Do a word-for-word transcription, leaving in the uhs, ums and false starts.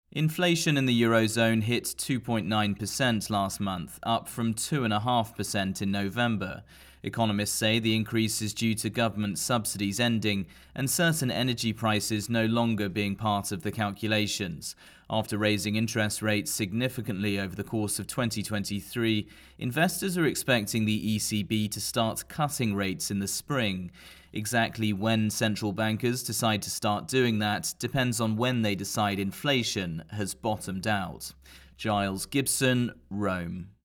Inflation in the Eurozone hit two point nine percent last month, up from two point five percent in November. Economists say the increase is due to government subsidies ending and certain energy prices no longer being part of the calculations. After raising interest rates significantly over the course of twenty twenty-three, investors are expecting the E C B to start cutting rates in the spring. Exactly when central bankers decide to start doing that depends on when they decide inflation has bottomed out. Giles Gibson, Rome.